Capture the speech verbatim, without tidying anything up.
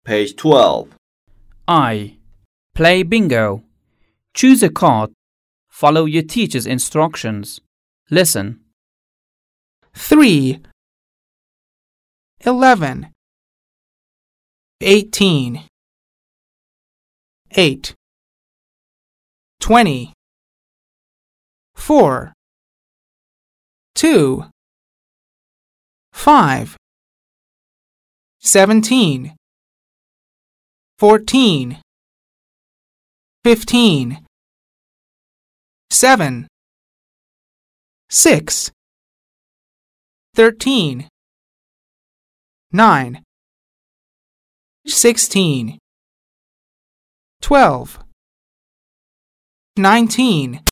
Page twelve. I. Play bingo. Choose a card. Follow your teacher's instructions. Listen. three, eleven, eighteen, eight, twenty, four, two, five, seventeen, fourteen, fifteen, seven, six, thirteen, nine, sixteen, twelve, nineteen.